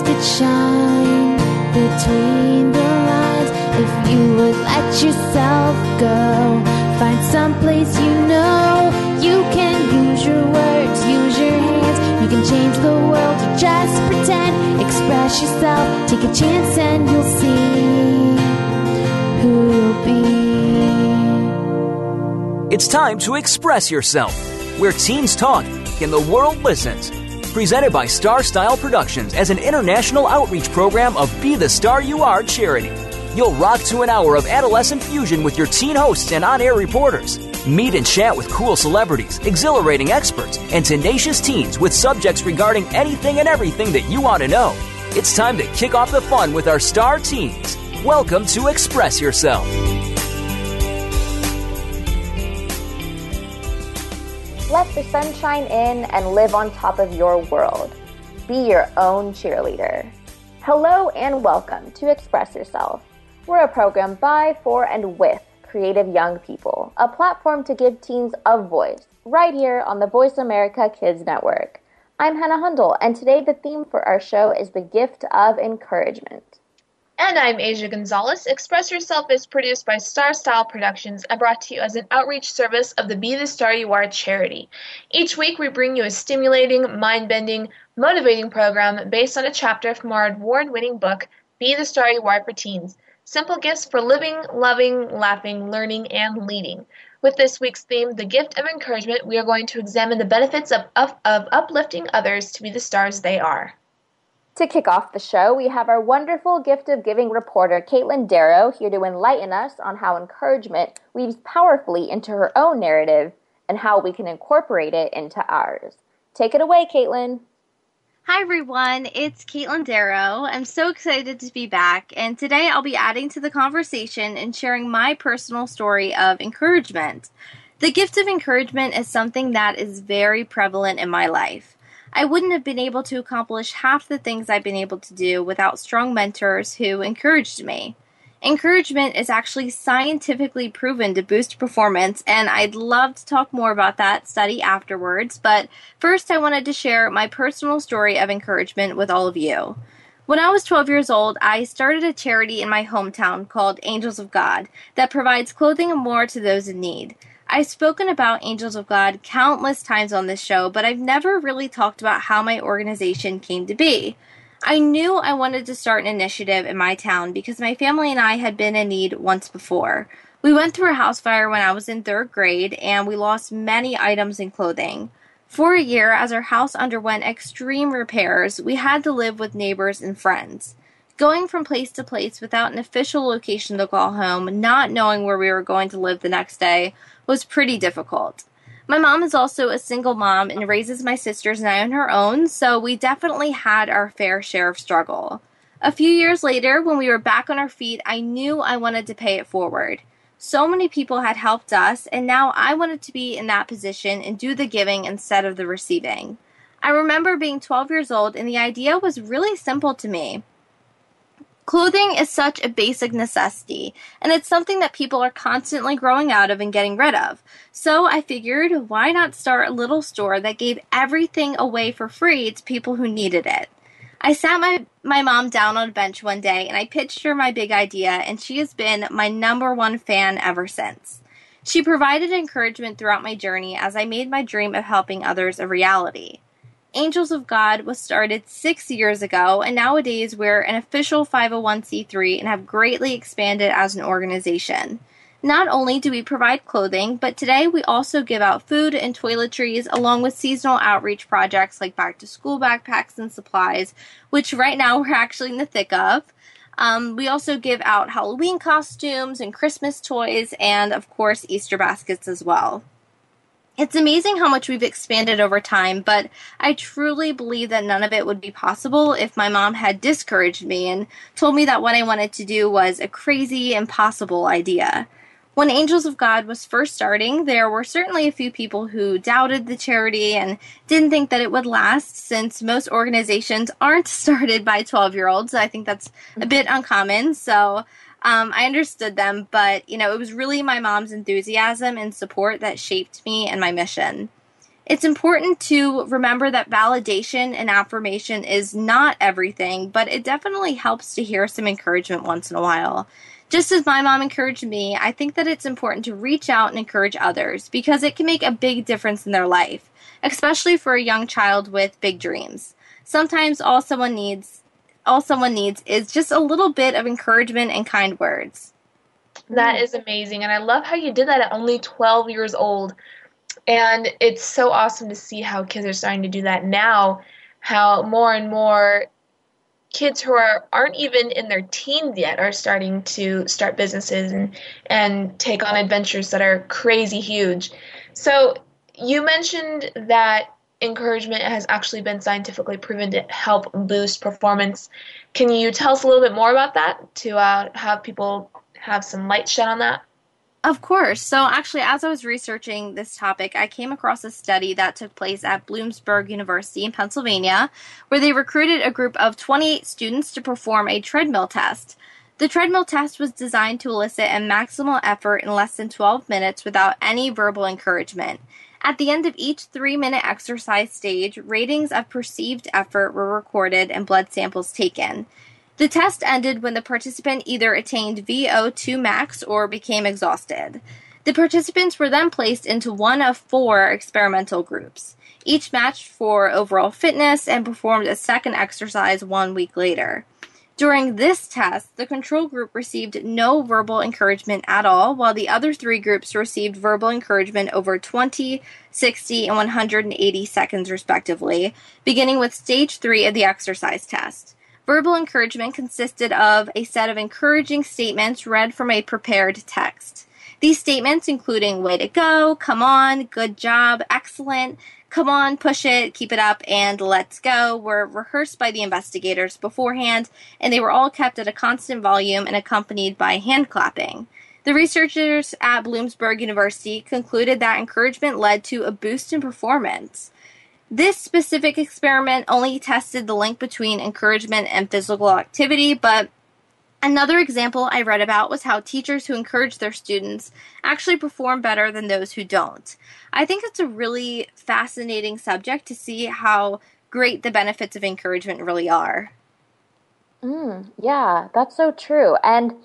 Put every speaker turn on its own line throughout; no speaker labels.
could shine between the lines if you would let yourself go. Find someplace you know you can use your words, use your hands. You can change the world, you just pretend. Express yourself, take a chance, and you'll see who you'll be.
It's time to express yourself, where teens talk and the world listens. Presented by Star Style Productions as an international outreach program of Be the Star You Are charity. You'll rock to an hour of adolescent fusion with your teen hosts and on-air reporters. Meet and chat with cool celebrities, exhilarating experts, and tenacious teens with subjects regarding anything and everything that you want to know. It's time to kick off the fun with our star teens. Welcome to Express Yourself.
Let the sunshine in and live on top of your world. Be your own cheerleader. Hello and welcome to Express Yourself. We're a program by, for, and with creative young people, a platform to give teens a voice, right here on the Voice America Kids Network. I'm Hannah Hundle, and today the theme for our show is the gift of encouragement.
And I'm Asia Gonzalez. Express Yourself is produced by Star Style Productions and brought to you as an outreach service of the Be the Star You Are charity. Each week we bring you a stimulating, mind-bending, motivating program based on a chapter from our award-winning book, Be the Star You Are for Teens. Simple gifts for living, loving, laughing, learning, and leading. With this week's theme, the gift of encouragement, we are going to examine the benefits of uplifting others to be the stars they are.
To kick off the show, we have our wonderful gift of giving reporter, Caitlin Darrow, here to enlighten us on how encouragement weaves powerfully into her own narrative and how we can incorporate it into ours. Take it away, Caitlin.
Hi everyone, it's Caitlin Darrow. I'm so excited to be back, and today I'll be adding to the conversation and sharing my personal story of encouragement. The gift of encouragement is something that is very prevalent in my life. I wouldn't have been able to accomplish half the things I've been able to do without strong mentors who encouraged me. Encouragement is actually scientifically proven to boost performance, and I'd love to talk more about that study afterwards, but first I wanted to share my personal story of encouragement with all of you. When I was 12 years old, I started a charity in my hometown called Angels of God that provides clothing and more to those in need. I've spoken about Angels of God countless times on this show, but I've never really talked about how my organization came to be. I knew I wanted to start an initiative in my town because my family and I had been in need once before. We went through a house fire when I was in 3rd grade, and we lost many items in clothing. For a year, as our house underwent extreme repairs, we had to live with neighbors and friends. Going from place to place without an official location to call home, not knowing where we were going to live the next day, was pretty difficult. My mom is also a single mom and raises my sisters and I on her own, so we definitely had our fair share of struggle. A few years later, when we were back on our feet, I knew I wanted to pay it forward. So many people had helped us, and now I wanted to be in that position and do the giving instead of the receiving. I remember being 12 years old, and the idea was really simple to me. Clothing is such a basic necessity, and it's something that people are constantly growing out of and getting rid of. So I figured, why not start a little store that gave everything away for free to people who needed it? I sat my mom down on a bench one day, and I pitched her my big idea, and she has been my #1 fan ever since. She provided encouragement throughout my journey as I made my dream of helping others a reality. Angels of God was started 6 years ago, and nowadays we're an official 501c3 and have greatly expanded as an organization. Not only do we provide clothing, but today we also give out food and toiletries along with seasonal outreach projects like back-to-school backpacks and supplies, which right now we're actually in the thick of. We also give out Halloween costumes and Christmas toys and, of course, Easter baskets as well. It's amazing how much we've expanded over time, but I truly believe that none of it would be possible if my mom had discouraged me and told me that what I wanted to do was a crazy, impossible idea. When Angels of God was first starting, there were certainly a few people who doubted the charity and didn't think that it would last, since most organizations aren't started by 12-year-olds. I think that's a bit uncommon, so I understood them, but, it was really my mom's enthusiasm and support that shaped me and my mission. It's important to remember that validation and affirmation is not everything, but it definitely helps to hear some encouragement once in a while. Just as my mom encouraged me, I think that it's important to reach out and encourage others because it can make a big difference in their life, especially for a young child with big dreams. Sometimes all someone needs is just a little bit of encouragement and kind words.
That is amazing, and I love how you did that at only 12 years old. And it's so awesome to see how kids are starting to do that now, how more and more kids who aren't even in their teens yet are starting to start businesses and take on adventures that are crazy huge. So you mentioned that encouragement has actually been scientifically proven to help boost performance. Can you tell us a little bit more about that to have people have some light shed on that?
Of course. So actually, as I was researching this topic, I came across a study that took place at Bloomsburg University in Pennsylvania, where they recruited a group of 28 students to perform a treadmill test. The treadmill test was designed to elicit a maximal effort in less than 12 minutes without any verbal encouragement. At the end of each 3-minute exercise stage, ratings of perceived effort were recorded and blood samples taken. The test ended when the participant either attained VO2 max or became exhausted. The participants were then placed into one of 4 experimental groups. Each matched for overall fitness and performed a second exercise 1 week later. During this test, the control group received no verbal encouragement at all, while the other 3 groups received verbal encouragement over 20, 60, and 180 seconds respectively, beginning with stage 3 of the exercise test. Verbal encouragement consisted of a set of encouraging statements read from a prepared text. These statements, including way to go, come on, good job, excellent, come on, push it, keep it up, and let's go, were rehearsed by the investigators beforehand, and they were all kept at a constant volume and accompanied by hand clapping. The researchers at Bloomsburg University concluded that encouragement led to a boost in performance. This specific experiment only tested the link between encouragement and physical activity, but another example I read about was how teachers who encourage their students actually perform better than those who don't. I think it's a really fascinating subject to see how great the benefits of encouragement really are.
Yeah, that's so true. And,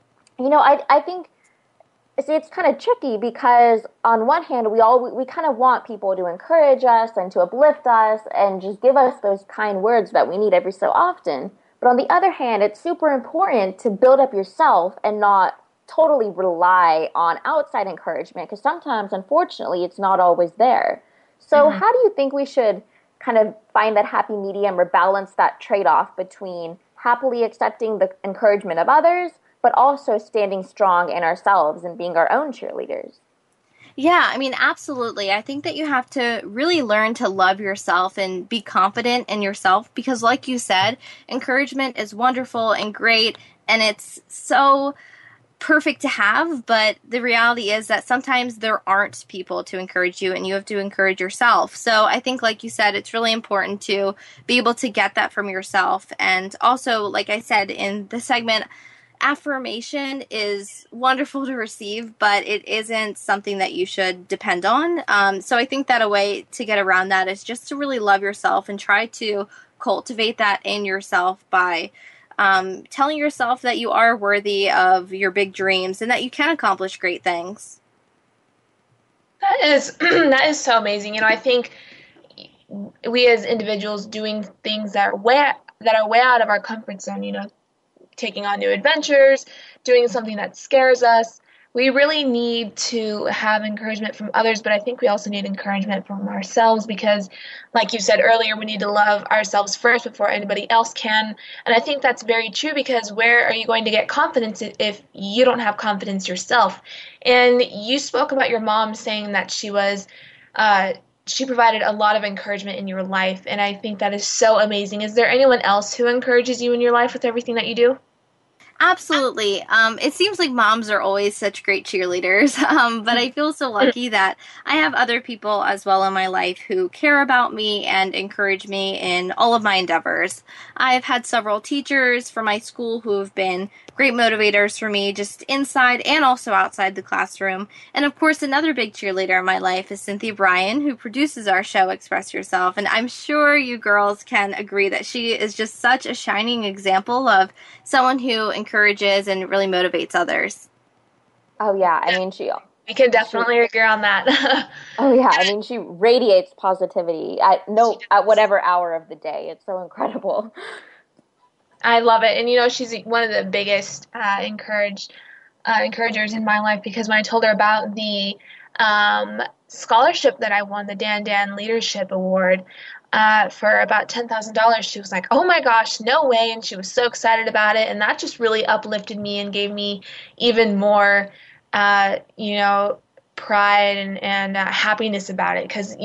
I think it's kind of tricky because on one hand, we kind of want people to encourage us and to uplift us and just give us those kind words that we need every so often. But on the other hand, it's super important to build up yourself and not totally rely on outside encouragement because sometimes, unfortunately, it's not always there. So how do you think we should kind of find that happy medium or balance that trade-off between happily accepting the encouragement of others but also standing strong in ourselves and being our own cheerleaders?
Yeah, absolutely. I think that you have to really learn to love yourself and be confident in yourself because, like you said, encouragement is wonderful and great, and it's so perfect to have, but the reality is that sometimes there aren't people to encourage you, and you have to encourage yourself. So I think, like you said, it's really important to be able to get that from yourself. And also, like I said in the segment, affirmation is wonderful to receive, but it isn't something that you should depend on. So I think that a way to get around that is just to really love yourself and try to cultivate that in yourself by telling yourself that you are worthy of your big dreams and that you can accomplish great things.
That is so amazing. I think we as individuals doing things that are way out of our comfort zone, taking on new adventures, doing something that scares us. We really need to have encouragement from others, but I think we also need encouragement from ourselves because, like you said earlier, we need to love ourselves first before anybody else can. And I think that's very true because where are you going to get confidence if you don't have confidence yourself? And you spoke about your mom saying that she provided a lot of encouragement in your life, and I think that is so amazing. Is there anyone else who encourages you in your life with everything that you do?
Absolutely. It seems like moms are always such great cheerleaders, but I feel so lucky that I have other people as well in my life who care about me and encourage me in all of my endeavors. I've had several teachers from my school who have been great motivators for me just inside and also outside the classroom. And of course, another big cheerleader in my life is Cynthia Bryan, who produces our show, Express Yourself. And I'm sure you girls can agree that she is just such a shining example of someone who encourages and really motivates others.
Oh, yeah. I mean,
we can definitely agree on that.
Oh, yeah. I mean, she radiates positivity at whatever hour of the day. It's so incredible.
I love it. And, she's one of the biggest encouragers in my life, because when I told her about the scholarship that I won, the Dan Leadership Award, for about $10,000, she was like, oh my gosh, no way. And she was so excited about it. And that just really uplifted me and gave me even more, pride and happiness about it. Because,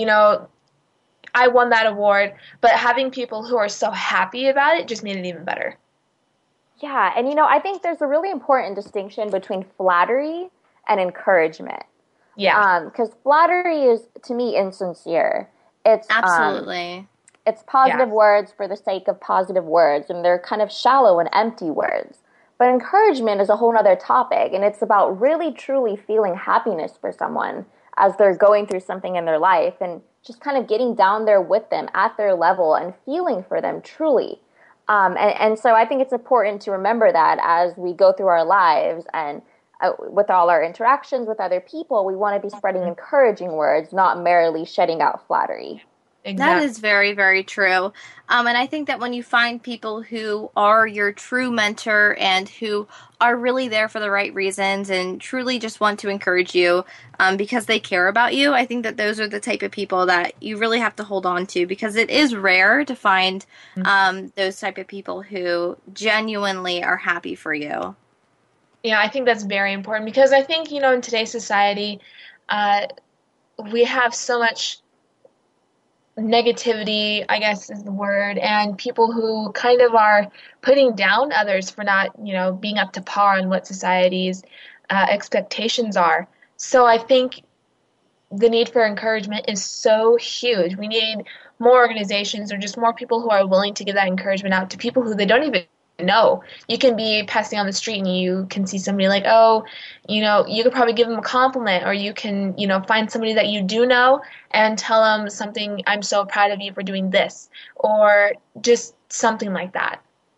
I won that award, but having people who are so happy about it just made it even better.
Yeah, and I think there's a really important distinction between flattery and encouragement.
Yeah.
Because flattery is, to me, insincere. It's
absolutely.
It's positive words for the sake of positive words, and they're kind of shallow and empty words. But encouragement is a whole other topic, and it's about really, truly feeling happiness for someone as they're going through something in their life, and just kind of getting down there with them at their level and feeling for them truly. And so I think it's important to remember that as we go through our lives and with all our interactions with other people, we want to be spreading encouraging words, not merely shedding out flattery.
Exactly.
That is very, very true. And I think that when you find people who are your true mentor and who are really there for the right reasons and truly just want to encourage you because they care about you, I think that those are the type of people that you really have to hold on to, because it is rare to find those type of people who genuinely are happy for you.
Yeah, I think that's very important, because I think, in today's society, we have so much negativity, I guess is the word, and people who kind of are putting down others for not, being up to par on what society's expectations are. So I think the need for encouragement is so huge. We need more organizations or just more people who are willing to give that encouragement out to people who they don't even know. You can be passing on the street and you can see somebody like, oh, you could probably give them a compliment, or you can, find somebody that you do know and tell them something, I'm so proud of you for doing this, or just something like that.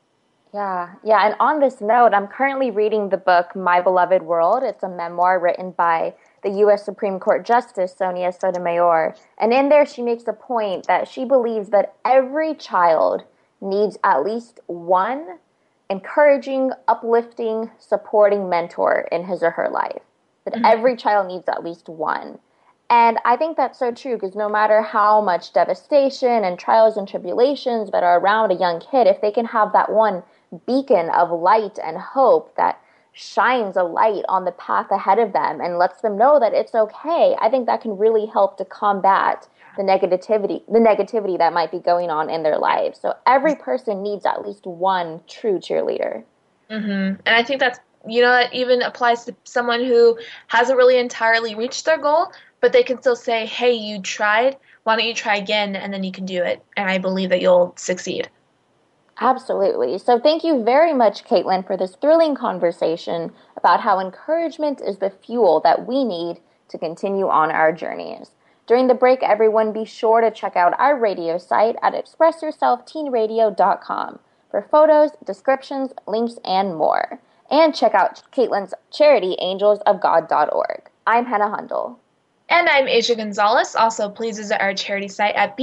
Yeah. And on this note, I'm currently reading the book My Beloved World. It's a memoir written by the U.S. Supreme Court Justice Sonia Sotomayor. And in there, she makes a point that she believes that every child needs at least one encouraging, uplifting, supporting mentor in his or her life. That every child needs at least one. And I think that's so true, because no matter how much devastation and trials and tribulations that are around a young kid, if they can have that one beacon of light and hope that shines a light on the path ahead of them and lets them know that it's okay, I think that can really help to combat the negativity that might be going on in their lives. So every person needs at least one true cheerleader.
And I think that's, that even applies to someone who hasn't really entirely reached their goal, but they can still say, hey, you tried, why don't you try again, and then you can do it. And I believe that you'll succeed.
Absolutely. So thank you very much, Caitlin, for this thrilling conversation about how encouragement is the fuel that we need to continue on our journeys. During the break, everyone, be sure to check out our radio site at expressyourselfteenradio.com for photos, descriptions, links, and more. And check out Caitlin's charity, angelsofgod.org. I'm Hannah Hundle.
And I'm Asia Gonzalez. Also, please visit our charity site at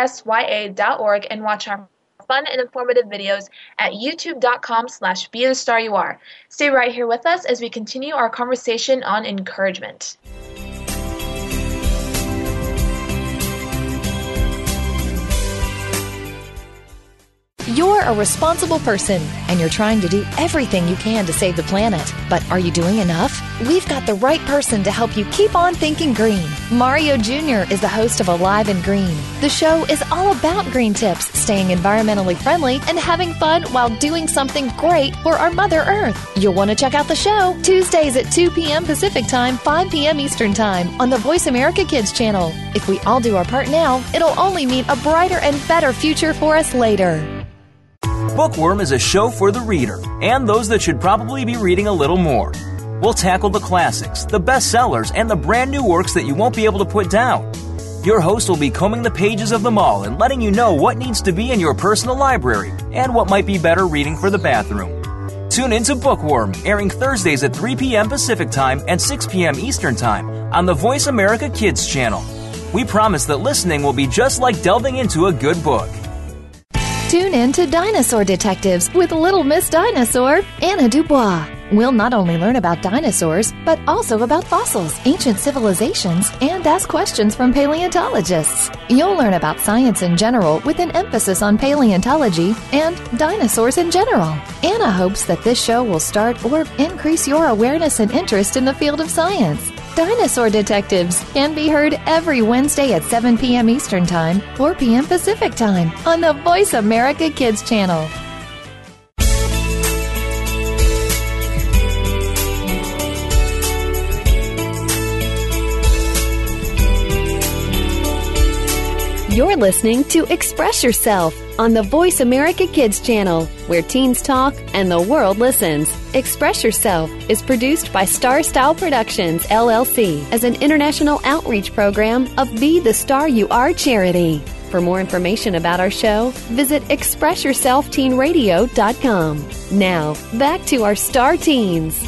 btsya.org and watch our fun and informative videos at youtube.com/bethestaryouare. Stay right here with us as we continue our conversation on encouragement.
You're a responsible person, and you're trying to do everything you can to save the planet. But are you doing enough? We've got the right person to help you keep on thinking green. Mario Jr. is the host of Alive and Green. The show is all about green tips, staying environmentally friendly, and having fun while doing something great for our Mother Earth. You'll want to check out the show Tuesdays at 2 p.m. Pacific Time, 5 p.m. Eastern Time on the Voice America Kids channel. If we all do our part now, it'll only mean a brighter and better future for us later.
Bookworm is a show for the reader and those that should probably be reading a little more. We'll tackle the classics, the bestsellers, and the brand new works that you won't be able to put down. Your host will be combing the pages of them all and letting you know what needs to be in your personal library and what might be better reading for the bathroom. Tune into Bookworm, airing Thursdays at 3 p.m. Pacific Time and 6 p.m. Eastern Time on the Voice America Kids channel. We promise that listening will be just like delving into a good book.
Tune in to Dinosaur Detectives with Little Miss Dinosaur, Anna Dubois. We'll not only learn about dinosaurs, but also about fossils, ancient civilizations, and ask questions from paleontologists. You'll learn about science in general with an emphasis on paleontology and dinosaurs in general. Anna hopes that this show will start or increase your awareness and interest in the field of science. Dinosaur Detectives can be heard every Wednesday at 7 p.m. Eastern Time, 4 p.m. Pacific Time on the Voice America Kids channel.
You're listening to Express Yourself on the Voice America Kids channel, where teens talk and the world listens. Express Yourself is produced by Star Style Productions, LLC, as an international outreach program of Be the Star You Are charity. For more information about our show, visit ExpressYourselfTeenRadio.com. Now, back to our Star Teens.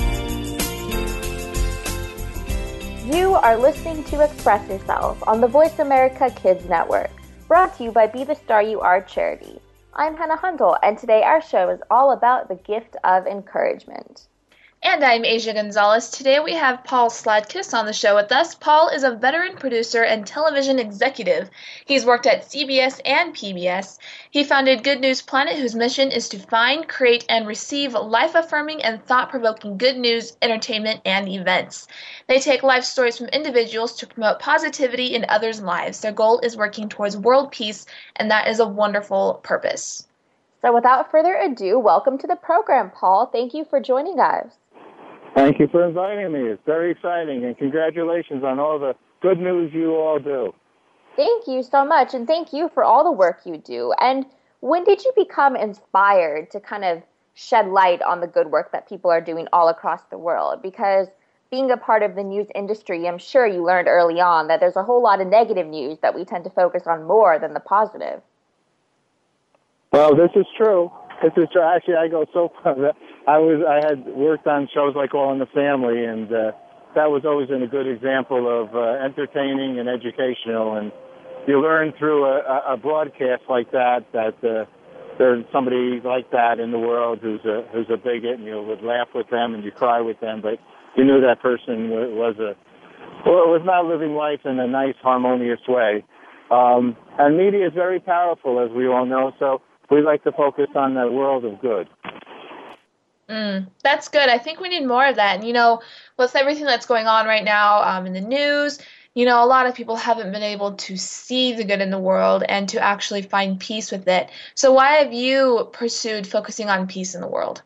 You are listening to Express Yourself on the Voice America Kids Network, brought to you by Be the Star You Are charity. I'm Hannah Hundle, and today our show is all about the gift of encouragement.
And I'm Asia Gonzalez. Today we have Paul Sladkis on the show with us. Paul is a veteran producer and television executive. He's worked at CBS and PBS. He founded Good News Planet, whose mission is to find, create, and receive life-affirming and thought-provoking good news, entertainment, and events. They take life stories from individuals to promote positivity in others' lives. Their goal is working towards world peace, and that is a wonderful purpose.
So without further ado, welcome to the program, Paul. Thank you for joining us.
Thank you for inviting me. It's very exciting, and congratulations on all the good news you all do.
Thank you so much, and thank you for all the work you do. And when did you become inspired to kind of shed light on the good work that people are doing all across the world? Because being a part of the news industry, I'm sure you learned early on that there's a whole lot of negative news that we tend to focus on more than the positive.
Well, this is true. This is true. Actually, I go so far that I had worked on shows like All in the Family, and that was always a good example of entertaining and educational. And you learn through a broadcast like that there's somebody like that in the world who's a bigot, and you would laugh with them and you cry with them, but you knew that person was not living life in a nice, harmonious way. And media is very powerful, as we all know, so we like to focus on the world of good.
That's good. I think we need more of that. And, with everything that's going on right now in the news, a lot of people haven't been able to see the good in the world and to actually find peace with it. So why have you pursued focusing on peace in the world?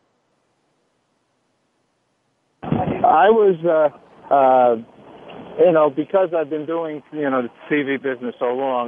I was, because I've been doing, the TV business so long,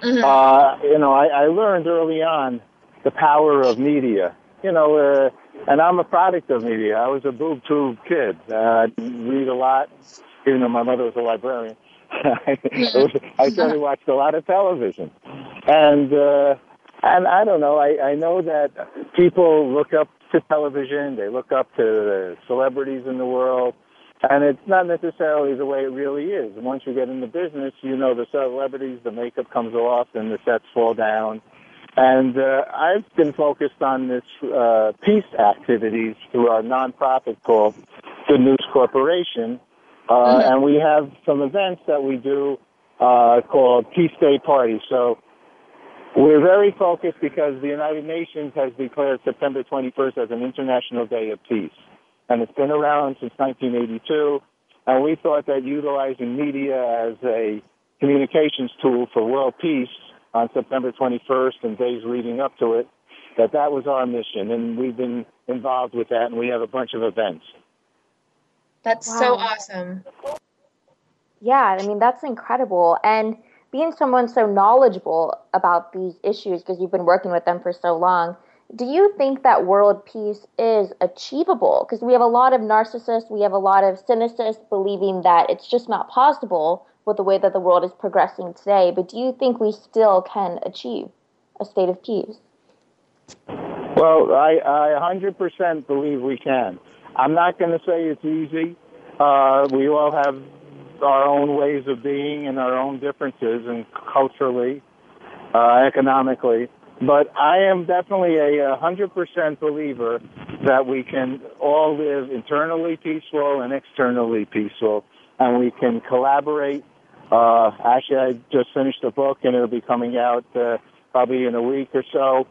I learned early on the power of media, and I'm a product of media. I was a boob tube kid. I didn't read a lot, even though my mother was a librarian. I certainly watched a lot of television. And I don't know, I know that people look up to television, they look up to the celebrities in the world, and it's not necessarily the way it really is. And once you get in the business, the celebrities, the makeup comes off and the sets fall down. And I've been focused on this peace activities through our nonprofit called Good News Corporation. And we have some events that we do called Peace Day parties. So We're very focused because the United Nations has declared September 21st as an International Day of Peace. And it's been around since 1982. And we thought that utilizing media as a communications tool for world peace on September 21st and days leading up to it, that was our mission. And we've been involved with that, and we have a bunch of events.
That's so awesome.
Yeah, I mean, that's incredible. And being someone so knowledgeable about these issues, because you've been working with them for so long, do you think that world peace is achievable? Because we have a lot of narcissists, we have a lot of cynicists believing that it's just not possible with the way that the world is progressing today. But do you think we still can achieve a state of peace?
Well, I 100% believe we can. I'm not going to say it's easy. We all have our own ways of being and our own differences, and culturally, economically. But I am definitely a 100% believer that we can all live internally peaceful and externally peaceful, and we can collaborate. Actually, I just finished a book, and it'll be coming out probably in a week or so,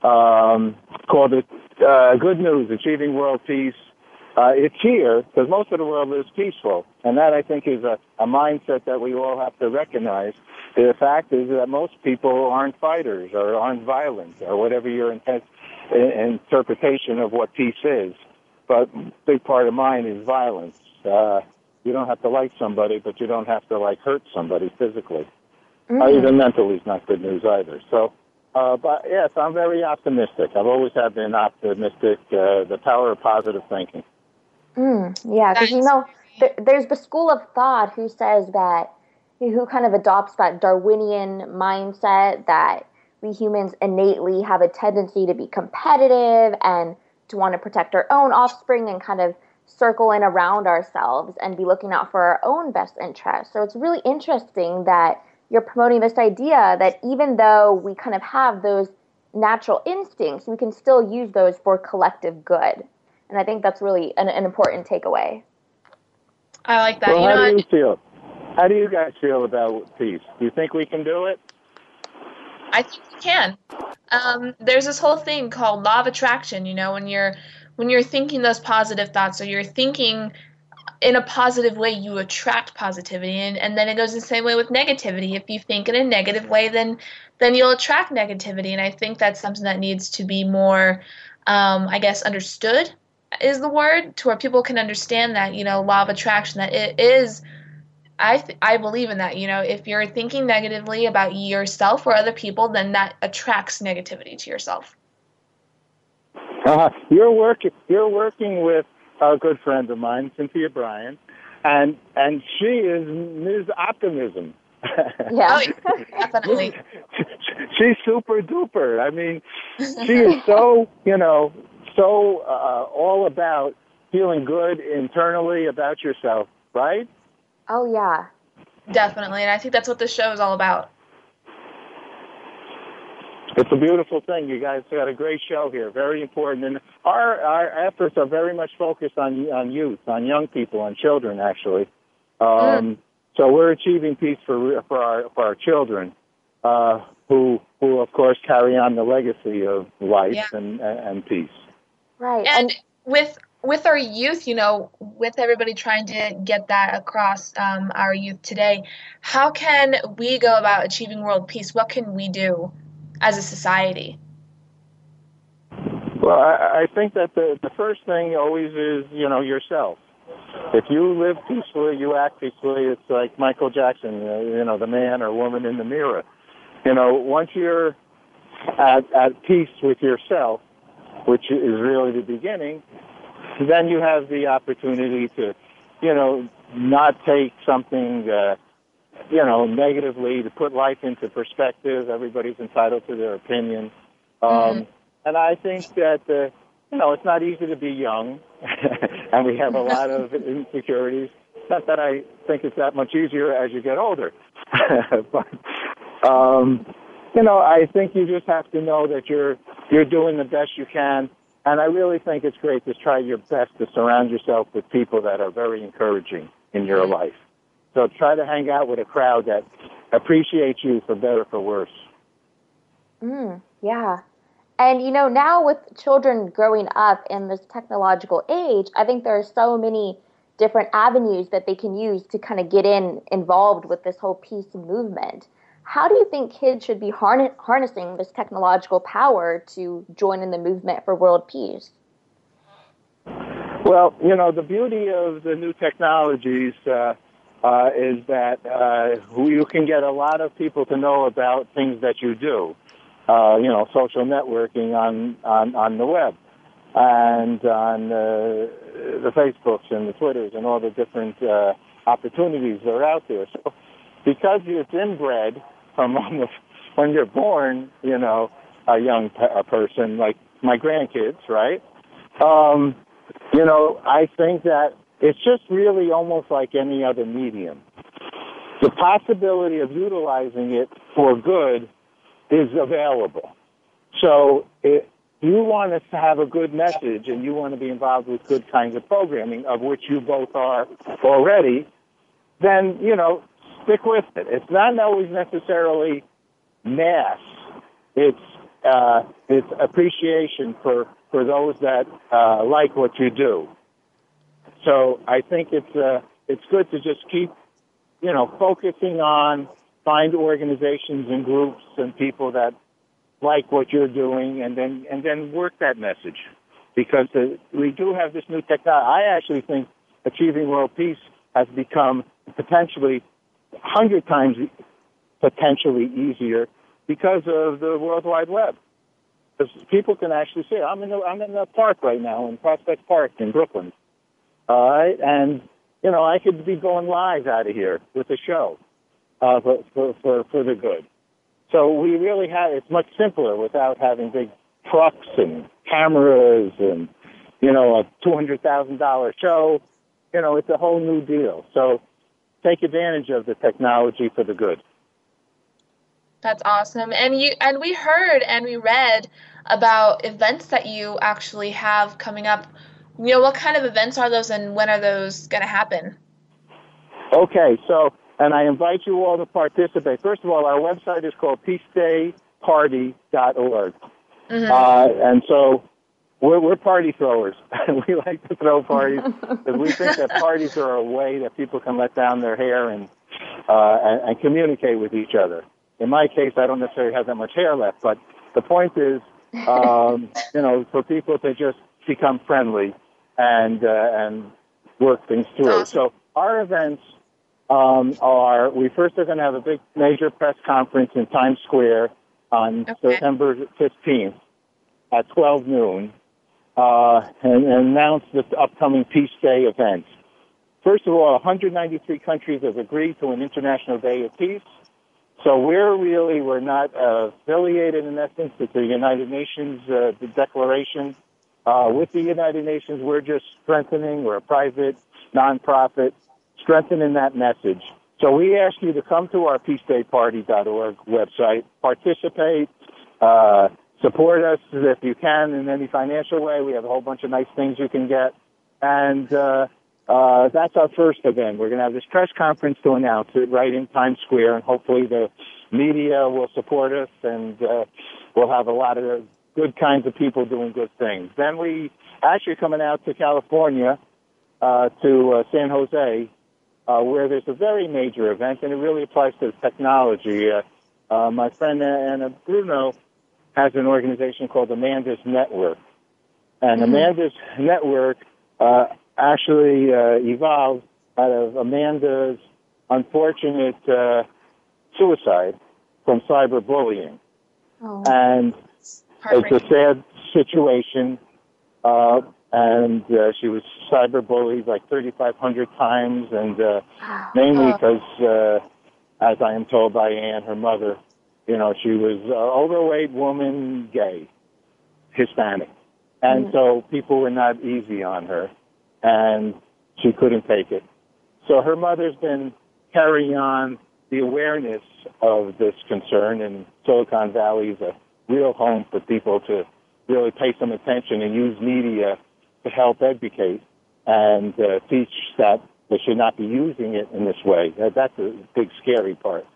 called Good News, Achieving World Peace. It's here because most of the world is peaceful, and that, I think, is a mindset that we all have to recognize. The fact is that most people aren't fighters or aren't violent or whatever your interpretation of what peace is. But a big part of mine is violence. You don't have to like somebody, but you don't have to, hurt somebody physically. Even mentally is not good news either. So, but yes, I'm very optimistic. I've always been optimistic, the power of positive thinking.
Yeah, because, there's the school of thought who says that, who kind of adopts that Darwinian mindset that we humans innately have a tendency to be competitive and to want to protect our own offspring and kind of circle in around ourselves and be looking out for our own best interests. So it's really interesting that you're promoting this idea that even though we kind of have those natural instincts, we can still use those for collective good. And I think that's really an important takeaway.
I like that.
Well, how do you feel? How do you guys feel about peace? Do you think we can do it?
I think we can. There's this whole thing called law of attraction. When you're thinking those positive thoughts, or you're thinking in a positive way, you attract positivity, and then it goes the same way with negativity. If you think in a negative way, then you'll attract negativity. And I think that's something that needs to be more, understood is the word, to where people can understand that, law of attraction, that it is. I believe in that. If you're thinking negatively about yourself or other people, then that attracts negativity to yourself.
You're working with a good friend of mine, Cynthia Bryan, and she is Ms. Optimism.
Yeah,
definitely.
She's super duper. I mean, she is so all about feeling good internally about yourself, right?
Oh, yeah.
Definitely, and I think that's what this show is all about.
It's a beautiful thing. You guys got a great show here, very important. And our efforts are very much focused on youth, on young people, on children, actually. So we're achieving peace for our children, who of course carry on the legacy of life and peace.
Right.
And with our youth, with everybody trying to get that across our youth today, how can we go about achieving world peace? What can we do as a society?
Well, I think that the first thing always is, yourself. If you live peacefully, you act peacefully. It's like Michael Jackson, the man or woman in the mirror. Once you're at peace with yourself, which is really the beginning, then you have the opportunity to, not take something, negatively, to put life into perspective. Everybody's entitled to their opinion. And I think that, it's not easy to be young, and we have a lot of insecurities. Not that I think it's that much easier as you get older. But, I think you just have to know that you're doing the best you can. And I really think it's great to try your best to surround yourself with people that are very encouraging in your life. So try to hang out with a crowd that appreciates you for better or for worse.
Yeah. And, now with children growing up in this technological age, I think there are so many different avenues that they can use to kind of get involved with this whole peace movement. How do you think kids should be harnessing this technological power to join in the movement for world peace?
Well, the beauty of the new technologies is that you can get a lot of people to know about things that you do. Social networking on the web and on the Facebooks and the Twitters and all the different opportunities that are out there. So because it's inbred from when you're born, a young person like my grandkids, right? I think that it's just really almost like any other medium. The possibility of utilizing it for good is available. So if you want us to have a good message and you want to be involved with good kinds of programming, of which you both are already, then, stick with it. It's not always necessarily mass. It's appreciation for those that like what you do. So I think it's good to just keep, focusing on, find organizations and groups and people that like what you're doing, and then work that message, because we do have this new technology. I actually think achieving world peace has become potentially 100 times potentially easier because of the World Wide Web. Because people can actually see it. I'm in the park right now, in Prospect Park in Brooklyn. All right, and I could be going live out of here with the show for the good. So we really have, it's much simpler without having big trucks and cameras and, a $200,000 show. It's a whole new deal. So take advantage of the technology for the good.
That's awesome. And we heard and we read about events that you actually have coming up. What kind of events are those and when are those going to happen? Okay,
so, and I invite you all to participate. First of all, our website is called peacedayparty.org. Mm-hmm. And so we're party throwers. We like to throw parties because we think that parties are a way that people can let down their hair and communicate with each other. In my case, I don't necessarily have that much hair left, but the point is, for people to just become friendly and work things through. Awesome. So our events we first are going to have a big major press conference in Times Square on September 15th at 12 noon and announce the upcoming Peace Day events. First of all, 193 countries have agreed to an International Day of Peace. So we're not affiliated in essence with the United Nations the declaration. With the United Nations, we're just strengthening. We're a private, nonprofit, strengthening that message. So we ask you to come to our peacedayparty.org website, participate, support us if you can in any financial way. We have a whole bunch of nice things you can get. And that's our first event. We're going to have this press conference to announce it right in Times Square, and hopefully the media will support us, and we'll have a lot of good kinds of people doing good things. Then we actually coming out to California, to San Jose, where there's a very major event, and it really applies to technology. My friend Anna Bruno has an organization called Amanda's Network. And Amanda's Network actually evolved out of Amanda's unfortunate suicide from cyberbullying. Oh. And it's a sad situation. And she was cyberbullied like 3,500 times, and mainly because, as I am told by Anne, her mother, she was an overweight woman, gay, Hispanic. And so people were not easy on her, and she couldn't take it. So her mother's been carrying on the awareness of this concern, and Silicon Valley is a real home for people to really pay some attention and use media to help educate and teach that they should not be using it in this way. That's a big, scary part.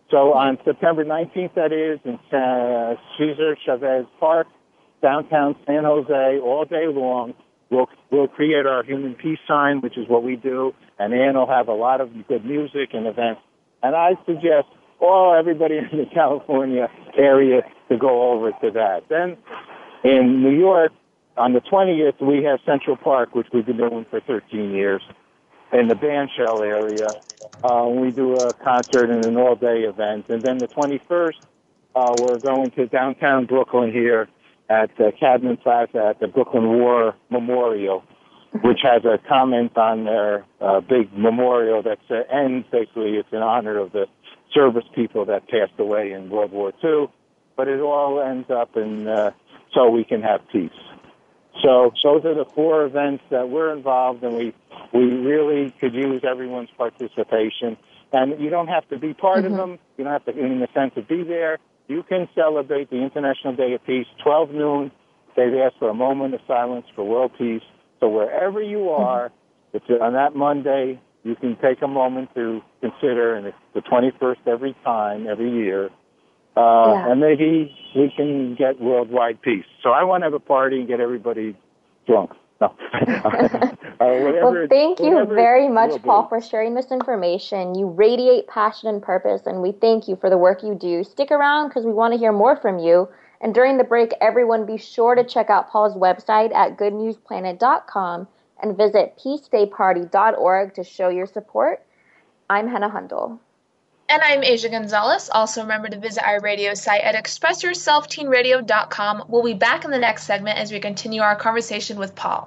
So on September 19th, that is, in Cesar Chavez Park, downtown San Jose, all day long, we'll create our human peace sign, which is what we do, and Ann will have a lot of good music and events. And I suggest everybody in the California area to go over to that. Then in New York, on the 20th, we have Central Park, which we've been doing for 13 years, in the bandshell area. We do a concert and an all-day event. And then the 21st, we're going to downtown Brooklyn here at Cadman Plaza at the Brooklyn War Memorial, which has a comment on their big memorial that ends, basically, it's in honor of the service people that passed away in World War II. But it all ends up in so we can have peace. So those are the 4 events that we're involved in. We really could use everyone's participation. And you don't have to be part of them. You don't have to, in the sense of be there. You can celebrate the International Day of Peace, 12 noon. They've asked for a moment of silence for world peace. So wherever you are, it's on that Monday, you can take a moment to consider, and it's the 21st every year. And maybe we can get worldwide peace. So I want to have a party and get everybody drunk. No.
Well, thank you very much, Paul, for sharing this information. You radiate passion and purpose, and we thank you for the work you do. Stick around because we want to hear more from you. And during the break, everyone be sure to check out Paul's website at goodnewsplanet.com and visit peacedayparty.org to show your support. I'm Hannah Hundle.
And I'm Asia Gonzalez. Also remember to visit our radio site at expressyourselfteenradio.com. We'll be back in the next segment as we continue our conversation with Paul.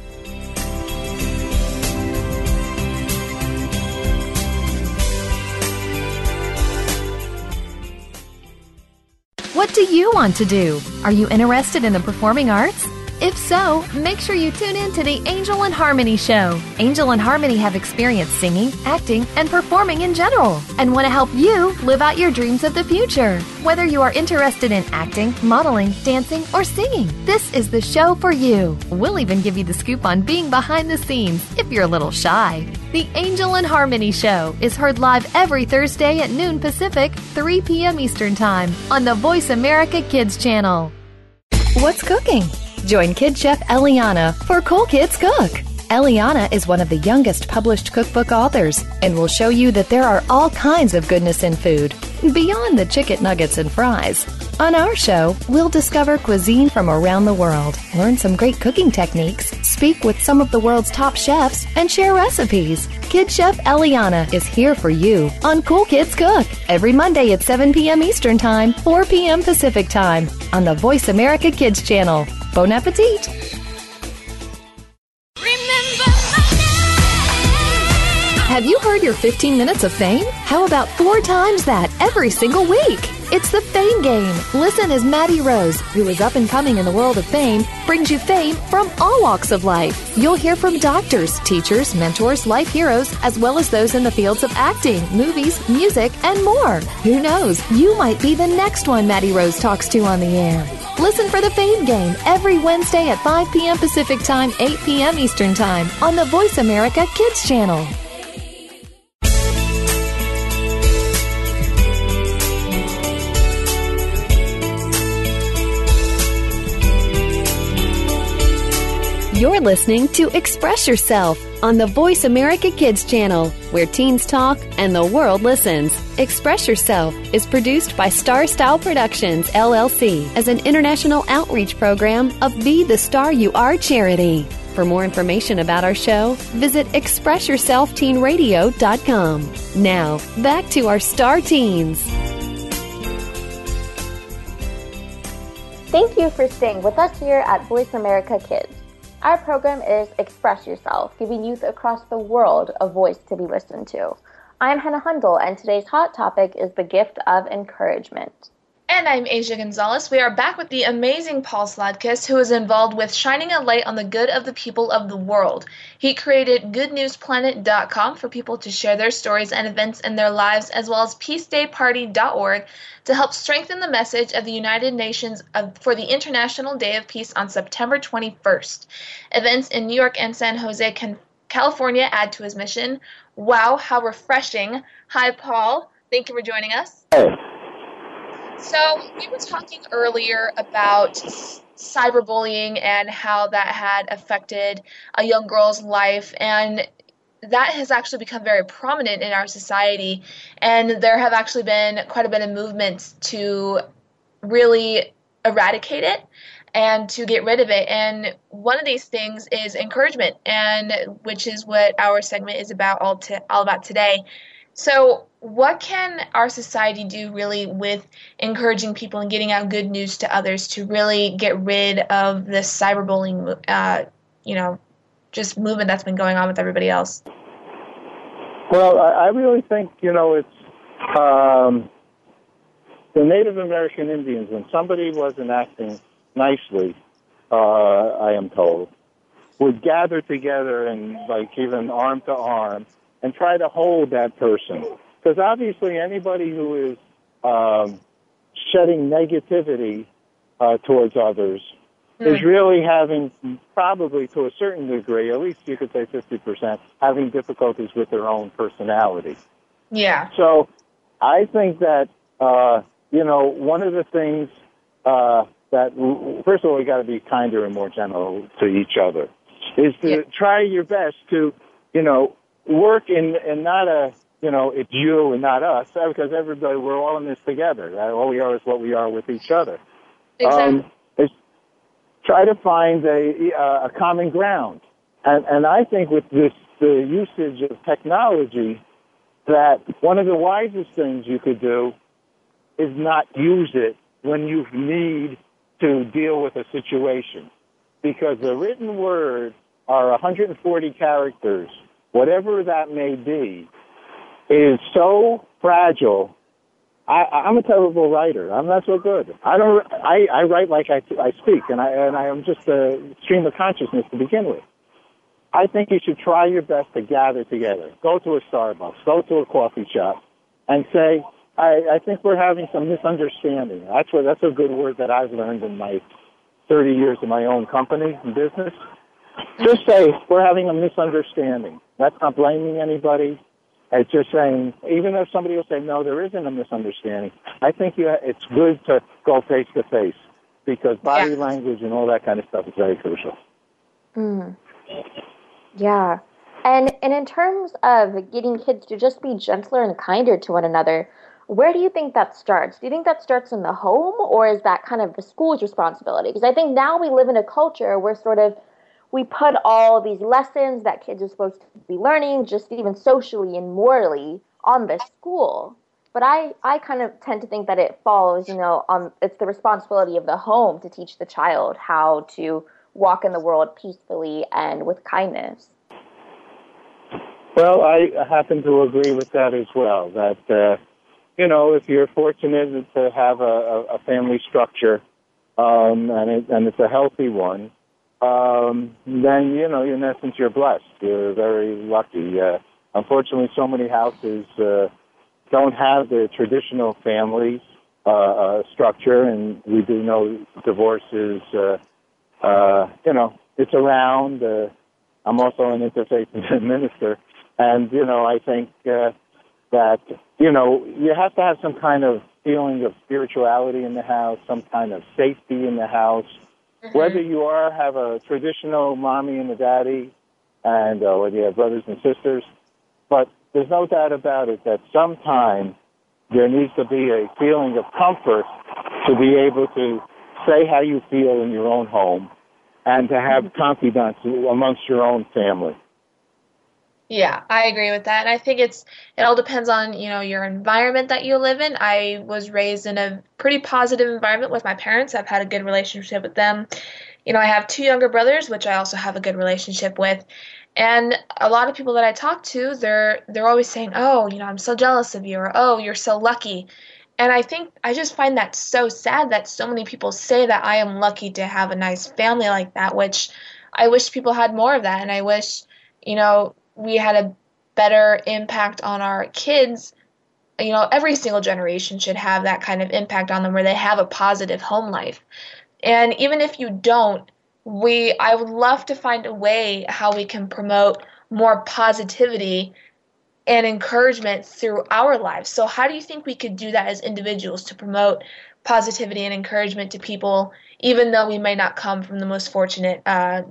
What do you want to do? Are you interested in the performing arts? If so, make sure you tune in to the Angel and Harmony Show. Angel and Harmony have experience singing, acting, and performing in general, and want to help you live out your dreams of the future. Whether you are interested in acting, modeling, dancing, or singing, this is the show for you. We'll even give you the scoop on being behind the scenes if you're a little shy. The Angel and Harmony Show is heard live every Thursday at noon Pacific, 3 p.m. Eastern Time on the Voice America Kids channel. What's cooking? Join Kid Chef Eliana for Cool Kids Cook. Eliana is one of the youngest published cookbook authors and will show you that there are all kinds of goodness in food, beyond the chicken nuggets and fries. On our show, we'll discover cuisine from around the world, learn some great cooking techniques, speak with some of the world's top chefs, and share recipes. Kid Chef Eliana is here for you on Cool Kids Cook every Monday at 7 p.m. Eastern Time, 4 p.m. Pacific Time on the Voice America Kids channel. Bon appetit! Have you heard your 15 minutes of fame? How about 4 times that every single week? It's the Fame Game. Listen as Maddie Rose, who is up and coming in the world of fame, brings you fame from all walks of life. You'll hear from doctors, teachers, mentors, life heroes, as well as those in the fields of acting, movies, music, and more. Who knows? You might be the next one Maddie Rose talks to on the air. Listen for the Fame Game every Wednesday at 5 p.m. Pacific Time, 8 p.m. Eastern Time on the Voice America Kids channel. You're listening to Express Yourself on the Voice America Kids channel, where teens talk and the world listens. Express Yourself is produced by Star Style Productions, LLC, as an international outreach program of Be the Star You Are charity. For more information about our show, visit expressyourselfteenradio.com. Now, back to our star teens.
Thank you for staying with us here at Voice America Kids. Our program is Express Yourself, giving youth across the world a voice to be listened to. I'm Hannah Hundle, and today's hot topic is the gift of encouragement.
And I'm Asia Gonzalez. We are back with the amazing Paul Sladkis, who is involved with shining a light on the good of the people of the world. He created GoodNewsPlanet.com for people to share their stories and events in their lives, as well as PeaceDayParty.org to help strengthen the message of the United Nations for the International Day of Peace on September 21st. Events in New York and San Jose, California add to his mission. Wow, how refreshing. Hi, Paul. Thank you for joining us.
Hey.
So we were talking earlier about cyberbullying and how that had affected a young girl's life, and that has actually become very prominent in our society, and there have actually been quite a bit of movements to really eradicate it and to get rid of it. And one of these things is encouragement, and which is what our segment is about all about today. So what can our society do really with encouraging people and getting out good news to others to really get rid of this cyberbullying, just movement that's been going on with everybody else?
Well, I really think, it's the Native American Indians, when somebody wasn't acting nicely, I am told, would gather together and even arm to arm and try to hold that person. Because obviously anybody who is shedding negativity towards others is really having, probably to a certain degree, at least you could say 50%, having difficulties with their own personality.
Yeah.
So I think that, one of the things that, first of all, we got to be kinder and more gentle to each other, is to try your best to, work in not a, it's you and not us, because everybody, we're all in this together. All we are is what we are with each other.
Exactly.
Try to find a common ground. And I think with the usage of technology, that one of the wisest things you could do is not use it when you need to deal with a situation. Because the written word are 140 characters, whatever that may be, is so fragile. I'm a terrible writer. I'm not so good. I write like I speak, and I am just a stream of consciousness to begin with. I think you should try your best to gather together. Go to a Starbucks, go to a coffee shop, and say, I think we're having some misunderstanding. That's a good word that I've learned in my 30 years of my own company and business. Just say, we're having a misunderstanding. That's not blaming anybody. It's just saying, even if somebody will say, no, there isn't a misunderstanding, I think it's good to go face to face, because body language and all that kind of stuff is very crucial.
Mm. Yeah. And in terms of getting kids to just be gentler and kinder to one another, where do you think that starts? Do you think that starts in the home, or is that kind of the school's responsibility? Because I think now we live in a culture where we put all these lessons that kids are supposed to be learning, just even socially and morally, on the school. But I kind of tend to think that it falls, it's the responsibility of the home to teach the child how to walk in the world peacefully and with kindness.
Well, I happen to agree with that as well, that, if you're fortunate to have a family structure, and it's a healthy one, then, in essence, you're blessed. You're very lucky. Unfortunately, so many houses don't have the traditional family structure, and we do know divorce is, it's around. I'm also an interfaith minister, and, I think that, you have to have some kind of feeling of spirituality in the house, some kind of safety in the house. Mm-hmm. Whether you have a traditional mommy and a daddy, and whether you have brothers and sisters, but there's no doubt about it that sometime there needs to be a feeling of comfort to be able to say how you feel in your own home and to have confidence amongst your own family.
Yeah, I agree with that. And I think it all depends on, your environment that you live in. I was raised in a pretty positive environment with my parents. I've had a good relationship with them. I have 2 younger brothers, which I also have a good relationship with. And a lot of people that I talk to, they're always saying, oh, I'm so jealous of you, or, oh, you're so lucky. And I just find that so sad that so many people say that I am lucky to have a nice family like that, which I wish people had more of that. And I wish, we had a better impact on our kids. Every single generation should have that kind of impact on them where they have a positive home life. And even if you don't, I would love to find a way how we can promote more positivity and encouragement through our lives. So how do you think we could do that as individuals to promote positivity and encouragement to people, even though we may not come from the most fortunate,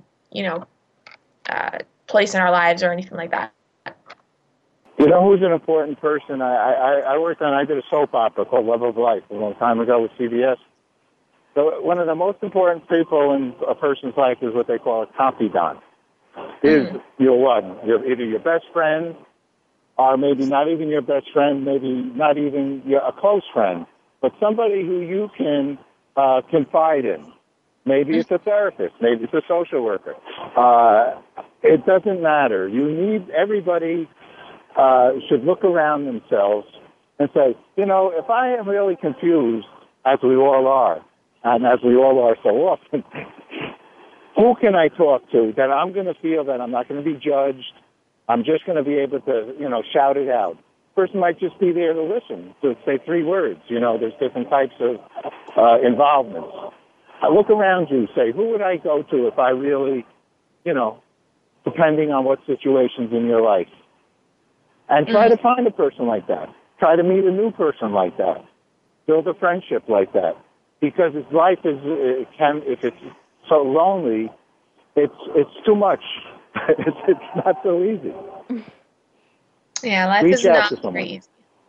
place in our lives or anything like that?
You know who's an important person? I did a soap opera called Love of Life a long time ago with CBS. So one of the most important people in a person's life is what they call a confidant. Is either your best friend, or maybe not even your best friend, maybe not even a close friend, but somebody who you can confide in. Maybe it's a therapist, maybe it's a social worker. It doesn't matter. Everybody should look around themselves and say, if I am really confused, as we all are, and as we all are so often, who can I talk to that I'm going to feel that I'm not going to be judged? I'm just going to be able to, shout it out. Person might just be there to listen, to say 3 words. There's different types of involvements. Look around you, say, who would I go to if I really, depending on what situations in your life. And try to find a person like that. Try to meet a new person like that. Build a friendship like that. Because if it's so lonely, it's too much. It's not so easy.
Yeah, life is not very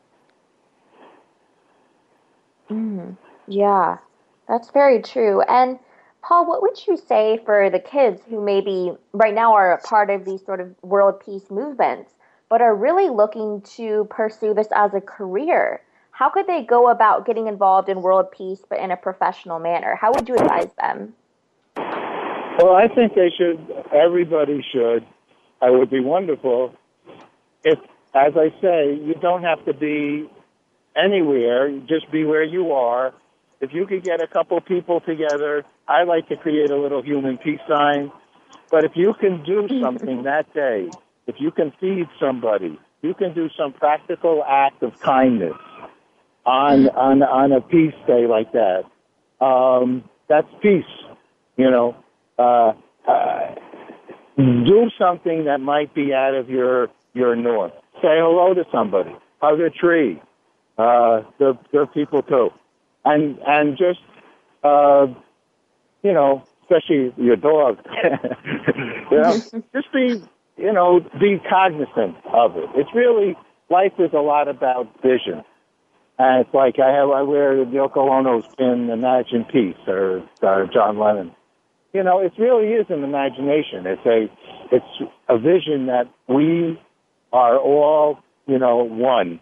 easy.
Yeah, that's very true. And Paul, what would you say for the kids who maybe right now are a part of these sort of world peace movements, but are really looking to pursue this as a career? How could they go about getting involved in world peace, but in a professional manner? How would you advise them?
Well, I think everybody should. It would be wonderful if, as I say, you don't have to be anywhere, just be where you are. If you could get a couple people together, I like to create a little human peace sign. But if you can do something that day, if you can feed somebody, you can do some practical act of kindness on a peace day like that. That's peace, do something that might be out of your norm. Say hello to somebody. Hug a tree. They're people too. And just, especially your dog, just be cognizant of it. It's really, life is a lot about vision. And it's like I wear the Yoko Ono's pin, Imagine Peace, or John Lennon. It really is an imagination. It's a vision that we are all, one.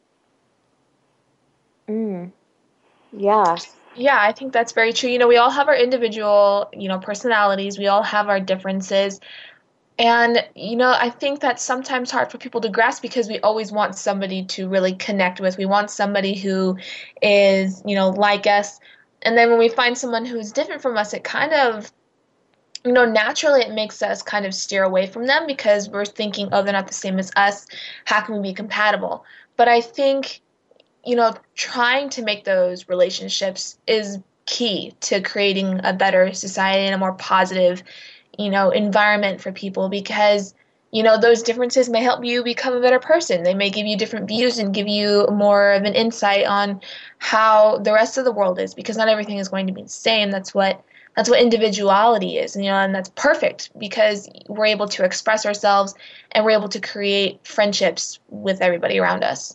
Yeah.
Yeah, I think that's very true. We all have our individual, personalities. We all have our differences. And, I think that's sometimes hard for people to grasp because we always want somebody to really connect with. We want somebody who is, like us. And then when we find someone who's different from us, it kind of, naturally it makes us kind of steer away from them because we're thinking, oh, they're not the same as us. How can we be compatible? But I think, trying to make those relationships is key to creating a better society and a more positive environment for people because, those differences may help you become a better person. They may give you different views and give you more of an insight on how the rest of the world is because not everything is going to be the same. That's what individuality is, and that's perfect because we're able to express ourselves and we're able to create friendships with everybody around us.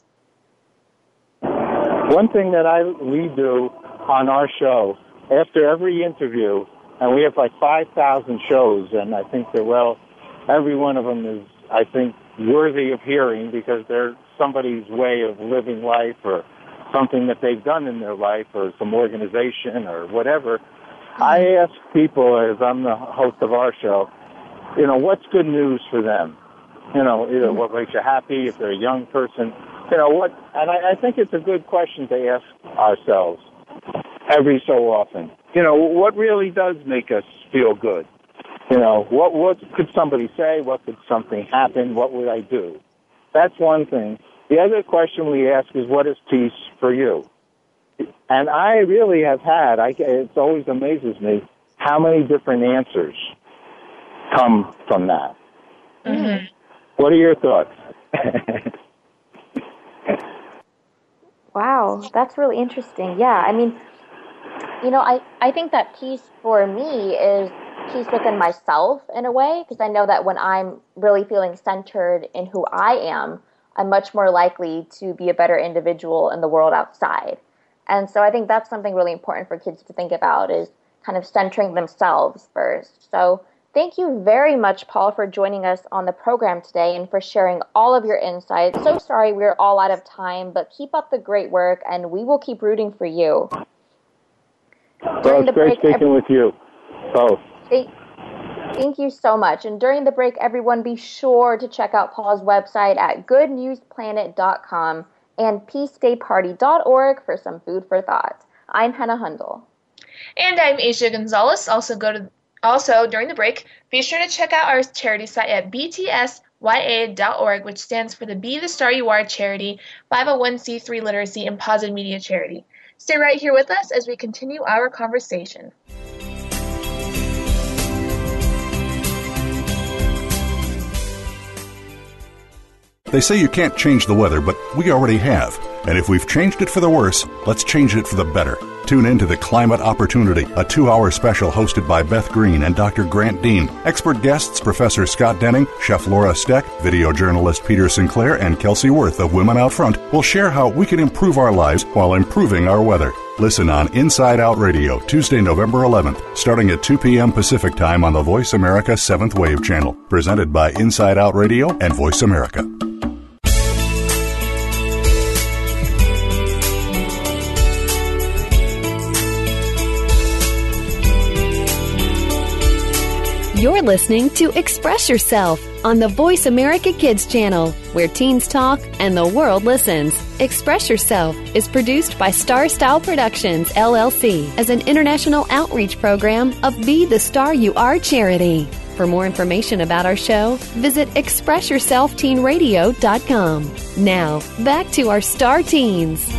One thing that we do on our show, after every interview, and we have like 5,000 shows, and I think every one of them is, I think, worthy of hearing because they're somebody's way of living life or something that they've done in their life or some organization or whatever. I ask people, as I'm the host of our show, what's good news for them? Either what makes you happy, if they're a young person, what, and I think it's a good question to ask ourselves every so often. What really does make us feel good? What could somebody say? What could something happen? What would I do? That's one thing. The other question we ask is, what is peace for you? And I really have had, it always amazes me how many different answers come from that. Mm-hmm. What are your thoughts?
Wow, that's really interesting. Yeah, I mean, I think that peace for me is peace within myself in a way, because I know that when I'm really feeling centered in who I am, I'm much more likely to be a better individual in the world outside. And so I think that's something really important for kids to think about, is kind of centering themselves first. So thank you very much, Paul, for joining us on the program today and for sharing all of your insights. So sorry we're all out of time, but keep up the great work, and we will keep rooting for you.
Well, it's great speaking with you both.
Thank you so much. And during the break, everyone, be sure to check out Paul's website at goodnewsplanet.com and peacedayparty.org for some food for thought. I'm Hannah Hundle.
And I'm Asia Gonzalez. Also, during the break, be sure to check out our charity site at btsya.org, which stands for the Be the Star You Are charity, 501c3 literacy and positive media charity. Stay right here with us as we continue our conversation.
They say you can't change the weather, but we already have. And if we've changed it for the worse, let's change it for the better. Tune in to The Climate Opportunity, a 2-hour special hosted by Beth Green and Dr. Grant Dean. Expert guests Professor Scott Denning, Chef Laura Steck, video journalist Peter Sinclair, and Kelsey Worth of Women Out Front will share how we can improve our lives while improving our weather. Listen on Inside Out Radio, Tuesday, November 11th, starting at 2 p.m. Pacific Time on the Voice America 7th Wave channel. Presented by Inside Out Radio and Voice America.
You're listening to Express Yourself on the Voice America Kids channel, where teens talk and the world listens. Express Yourself is produced by Star Style Productions, LLC, as an international outreach program of Be the Star You Are charity. For more information about our show, visit ExpressYourselfTeenRadio.com. Now, back to our Star Teens.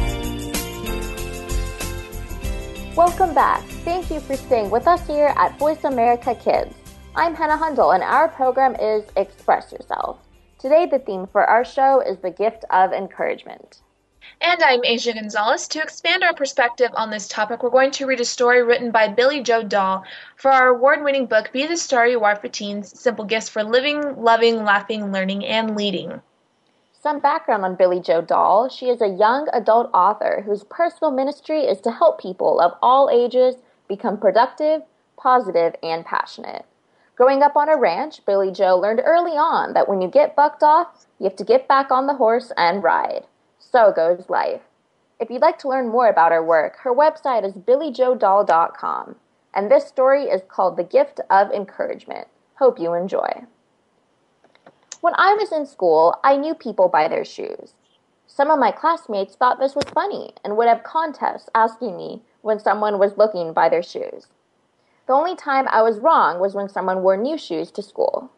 Welcome back. Thank you for staying with us here at Voice America Kids. I'm Hannah Hundle, and our program is Express Yourself. Today, the theme for our show is the gift of encouragement.
And I'm Asia Gonzalez. To expand our perspective on this topic, we're going to read a story written by Billy Joe Dahl for our award-winning book, Be the Star You Are for Teens, Simple Gifts for Living, Loving, Laughing, Learning, and Leading.
Some background on Billy Joe Dahl. She is a young adult author whose personal ministry is to help people of all ages become productive, positive, and passionate. Growing up on a ranch, Billy Joe learned early on that when you get bucked off, you have to get back on the horse and ride. So goes life. If you'd like to learn more about her work, her website is billyjoedahl.com. And this story is called The Gift of Encouragement. Hope you enjoy. When I was in school, I knew people by their shoes. Some of my classmates thought this was funny and would have contests asking me when someone was looking by their shoes. The only time I was wrong was when someone wore new shoes to school.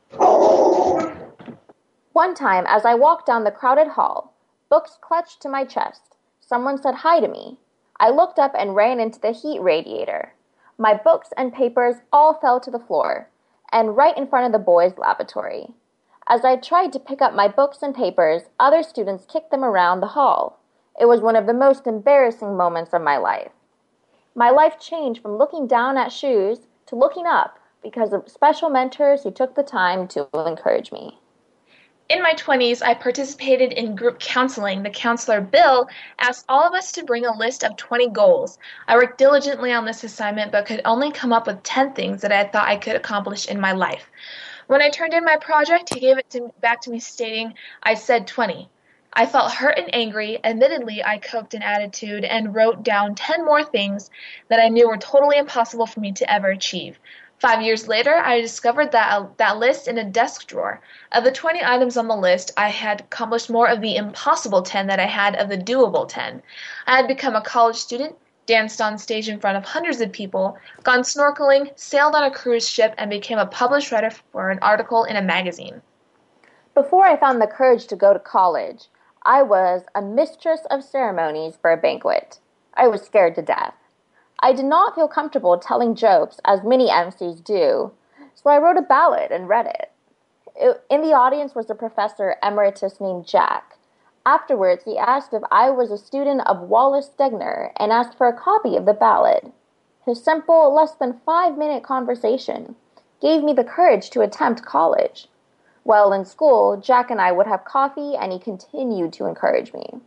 One time, as I walked down the crowded hall, books clutched to my chest, someone said hi to me. I looked up and ran into the heat radiator. My books and papers all fell to the floor, and right in front of the boys' lavatory. As I tried to pick up my books and papers, other students kicked them around the hall. It was one of the most embarrassing moments of my life. My life changed from looking down at shoes to looking up because of special mentors who took the time to encourage me.
In my 20s, I participated in group counseling. The counselor, Bill, asked all of us to bring a list of 20 goals. I worked diligently on this assignment but could only come up with 10 things that I thought I could accomplish in my life. When I turned in my project, he gave it back to me stating I said 20. I felt hurt and angry. Admittedly, I coped an attitude and wrote down 10 more things that I knew were totally impossible for me to ever achieve. 5 years later, I discovered that list in a desk drawer. Of the 20 items on the list, I had accomplished more of the impossible 10 than I had of the doable 10. I had become a college student, danced on stage in front of hundreds of people, gone snorkeling, sailed on a cruise ship, and became a published writer for an article in a magazine.
Before I found the courage to go to college, I was a mistress of ceremonies for a banquet. I was scared to death. I did not feel comfortable telling jokes, as many MCs do, so I wrote a ballad and read it. In the audience was a professor emeritus named Jack. Afterwards, he asked if I was a student of Wallace Stegner and asked for a copy of the ballad. His simple, less than 5-minute conversation gave me the courage to attempt college. While in school, Jack and I would have coffee, and he continued to encourage me.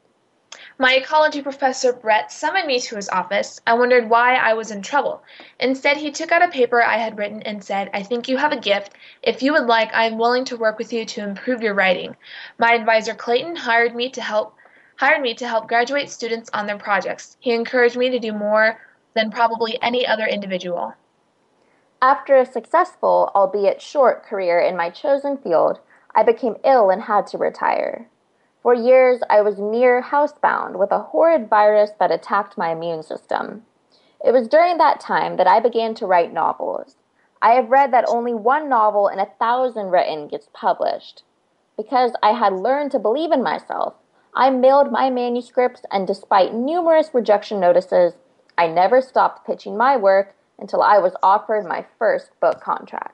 My ecology professor, Brett, summoned me to his office. I wondered why I was in trouble. Instead, he took out a paper I had written and said, "I think you have a gift. If you would like, I am willing to work with you to improve your writing." My advisor, Clayton, hired me to help graduate students on their projects. He encouraged me to do more than probably any other individual.
After a successful, albeit short, career in my chosen field, I became ill and had to retire. For years, I was near housebound with a horrid virus that attacked my immune system. It was during that time that I began to write novels. I have read that only one novel in 1,000 written gets published. Because I had learned to believe in myself, I mailed my manuscripts, and despite numerous rejection notices, I never stopped pitching my work until I was offered my first book contract.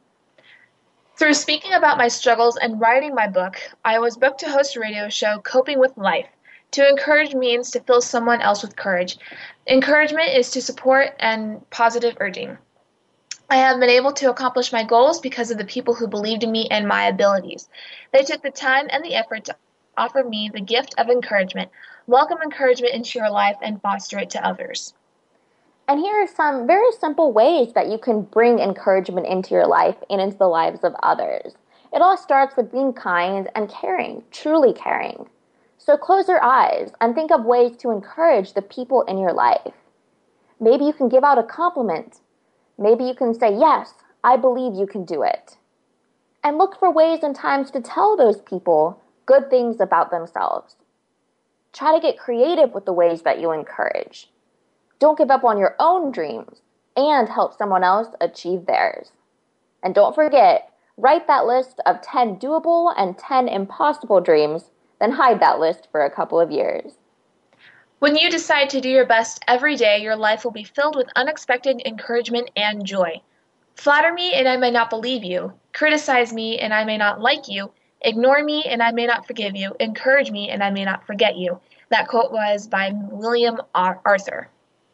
Through speaking about my struggles and writing my book, I was booked to host a radio show, Coping with Life. To encourage means to fill someone else with courage. Encouragement is to support and positive urging. I have been able to accomplish my goals because of the people who believed in me and my abilities. They took the time and the effort to offer me the gift of encouragement. Welcome encouragement into your life and foster it to others.
And here are some very simple ways that you can bring encouragement into your life and into the lives of others. It all starts with being kind and caring, truly caring. So close your eyes and think of ways to encourage the people in your life. Maybe you can give out a compliment. Maybe you can say, "Yes, I believe you can do it." And look for ways and times to tell those people good things about themselves. Try to get creative with the ways that you encourage. Don't give up on your own dreams and help someone else achieve theirs. And don't forget, write that list of 10 doable and 10 impossible dreams, then hide that list for a couple of years.
When you decide to do your best every day, your life will be filled with unexpected encouragement and joy. Flatter me and I may not believe you. Criticize me and I may not like you. Ignore me and I may not forgive you. Encourage me and I may not forget you. That quote was by William Arthur.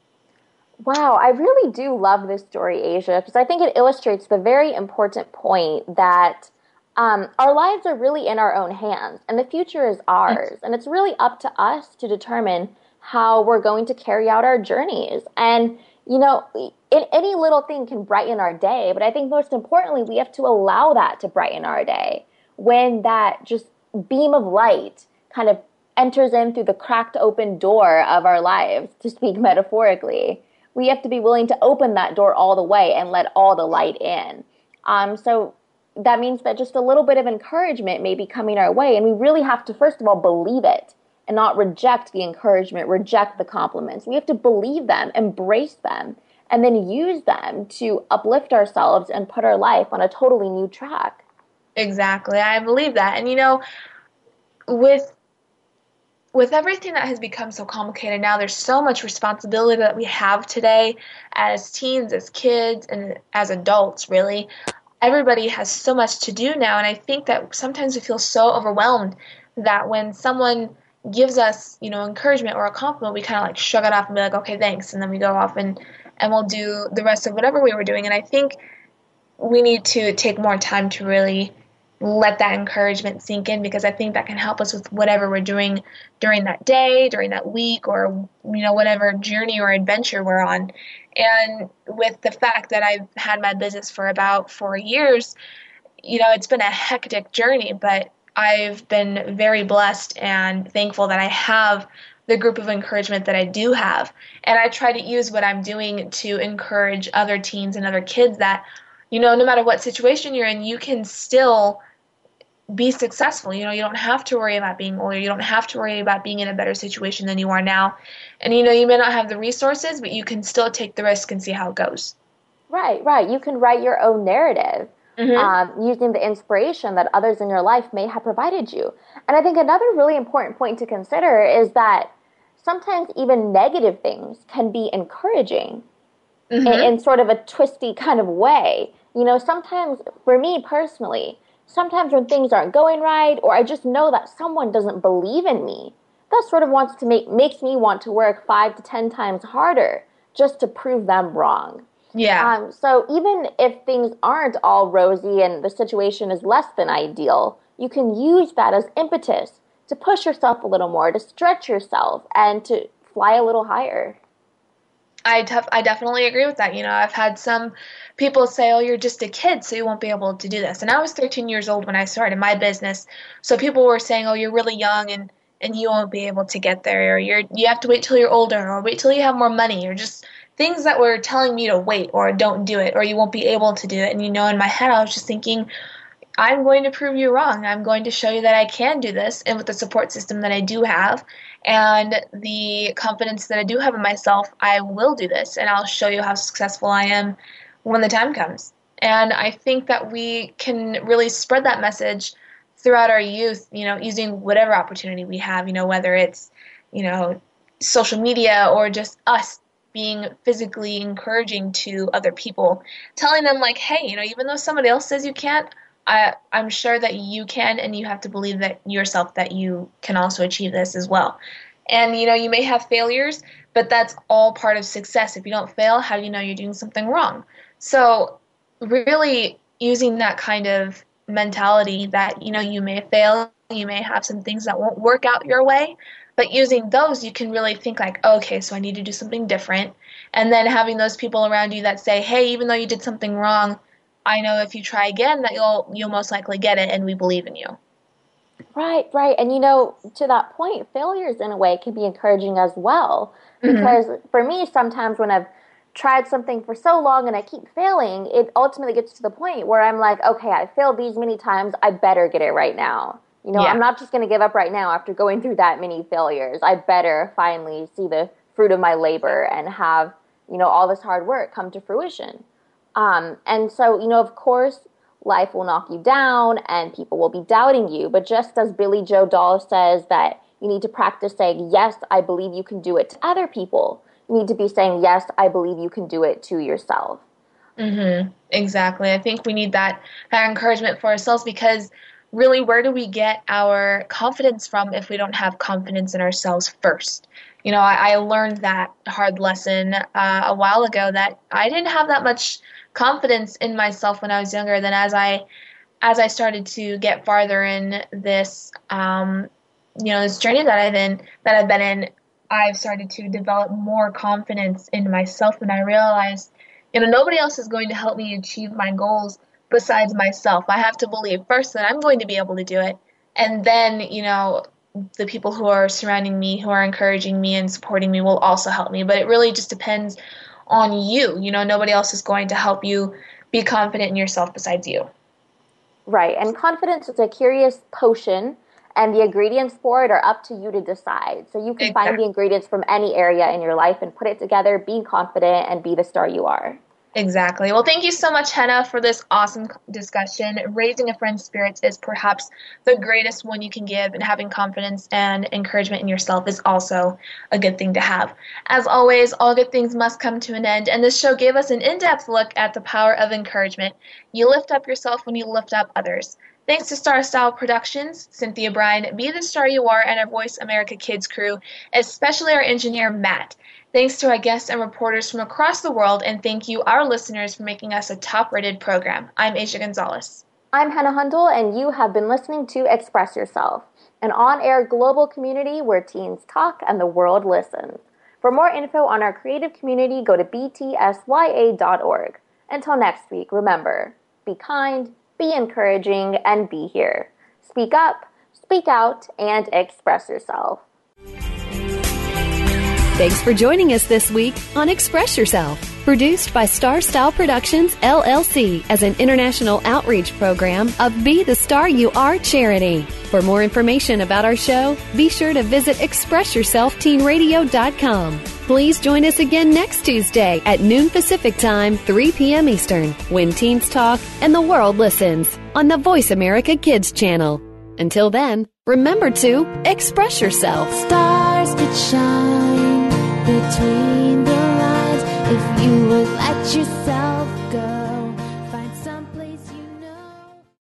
Wow, I really do love this story, Asia, because I think it illustrates the very important point that our lives are really in our own hands, and the future is ours, and it's really up to us to determine how we're going to carry out our journeys. And, you know, any little thing can brighten our day, but I think most importantly, we have to allow that to brighten our day. When that just beam of light kind of enters in through the cracked open door of our lives, to speak metaphorically, we have to be willing to open that door all the way and let all the light in. So that means that just a little bit of encouragement may be coming our way, and we really have to, first of all, believe it and not reject the encouragement, reject the compliments. We have to believe them, embrace them, and then use them to uplift ourselves and put our life on a totally new track.
Exactly. I believe that. And, you know, with everything that has become so complicated now, there's so much responsibility that we have today as teens, as kids, and as adults, really. Everybody has so much to do now, and I think that sometimes we feel so overwhelmed that when someone gives us, you know, encouragement or a compliment, we kind of like shrug it off and be like, okay, thanks, and then we go off and we'll do the rest of whatever we were doing. And I think we need to take more time to really let that encouragement sink in, because I think that can help us with whatever we're doing during that day, during that week, or, you know, whatever journey or adventure we're on. And with the fact that I've had my business for about 4 years, you know, it's been a hectic journey, but I've been very blessed and thankful that I have the group of encouragement that I do have. And I try to use what I'm doing to encourage other teens and other kids that, you know, no matter what situation you're in, you can still be successful. You know, you don't have to worry about being older. You don't have to worry about being in a better situation than you are now. And, you know, you may not have the resources, but you can still take the risk and see how it goes.
Right. You can write your own narrative using the inspiration that others in your life may have provided you. And I think another really important point to consider is that sometimes even negative things can be encouraging in sort of a twisty kind of way. You know, sometimes, for me personally, sometimes when things aren't going right, or I just know that someone doesn't believe in me, that sort of makes me want to work 5 to 10 times harder just to prove them wrong.
Yeah.
So even if things aren't all rosy and the situation is less than ideal, you can use that as impetus to push yourself a little more, to stretch yourself, and to fly a little higher.
I definitely agree with that. I've had some people say, oh, you're just a kid, so you won't be able to do this. And I was 13 years old when I started my business. So people were saying, oh, you're really young and you won't be able to get there, or you have to wait till you're older, or wait till you have more money, or just things that were telling me to wait, or don't do it, or you won't be able to do it. And in my head, I was just thinking, I'm going to prove you wrong. I'm going to show you that I can do this, and with the support system that I do have and the confidence that I do have in myself, I will do this, and I'll show you how successful I am when the time comes. And I think that we can really spread that message throughout our youth, using whatever opportunity we have, whether it's, social media or just us being physically encouraging to other people, telling them like, hey, even though somebody else says you can't, I'm sure that you can, and you have to believe that yourself that you can also achieve this as well. And, you may have failures, but that's all part of success. If you don't fail, how do you know you're doing something wrong? So really using that kind of mentality that, you may fail, you may have some things that won't work out your way, but using those, you can really think like, okay, so I need to do something different. And then having those people around you that say, hey, even though you did something wrong, I know if you try again that you'll most likely get it, and we believe in you.
Right. And to that point, failures in a way can be encouraging as well. Because for me, sometimes when I've tried something for so long and I keep failing, it ultimately gets to the point where I'm like, okay, I failed these many times, I better get it right now. I'm not just going to give up right now after going through that many failures. I better finally see the fruit of my labor and have, all this hard work come to fruition. And so, of course, life will knock you down and people will be doubting you. But just as Billy Joe Dahl says that you need to practice saying, yes, I believe you can do it to other people, you need to be saying, yes, I believe you can do it to yourself.
Exactly. I think we need that encouragement for ourselves, because really, where do we get our confidence from if we don't have confidence in ourselves first? I learned that hard lesson a while ago, that I didn't have that much confidence in myself when I was younger. Then as I started to get farther in this, this journey that I've been in, I've started to develop more confidence in myself, and I realized, nobody else is going to help me achieve my goals besides myself. I have to believe first that I'm going to be able to do it, and then, the people who are surrounding me, who are encouraging me and supporting me, will also help me. But it really just depends on you. Nobody else is going to help you be confident in yourself besides you.
Right. And confidence is a curious potion, and the ingredients for it are up to you to decide. So you can find the ingredients from any area in your life and put it together, be confident, and be the star you are.
Exactly. Well, thank you so much, Henna, for this awesome discussion. Raising a friend's spirits is perhaps the greatest one you can give, and having confidence and encouragement in yourself is also a good thing to have. As always, all good things must come to an end, and this show gave us an in-depth look at the power of encouragement. You lift up yourself when you lift up others. Thanks to Star Style Productions, Cynthia Bryan, Be the Star You Are, and our Voice America Kids crew, especially our engineer, Matt. Thanks to our guests and reporters from across the world, and thank you, our listeners, for making us a top-rated program. I'm Asia Gonzalez.
I'm Henna Hundel, and you have been listening to Express Yourself, an on-air global community where teens talk and the world listens. For more info on our creative community, go to btsya.org. Until next week, remember, be kind, be encouraging, and be here. Speak up, speak out, and express yourself.
Thanks for joining us this week on Express Yourself, produced by Star Style Productions, LLC, as an international outreach program of Be the Star You Are charity. For more information about our show, be sure to visit ExpressYourselfTeenRadio.com. Please join us again next Tuesday at noon Pacific Time, 3 p.m. Eastern, when teens talk and the world listens, on the Voice America Kids channel. Until then, remember to express yourself.
Stars could shine between the lines if you would let yourself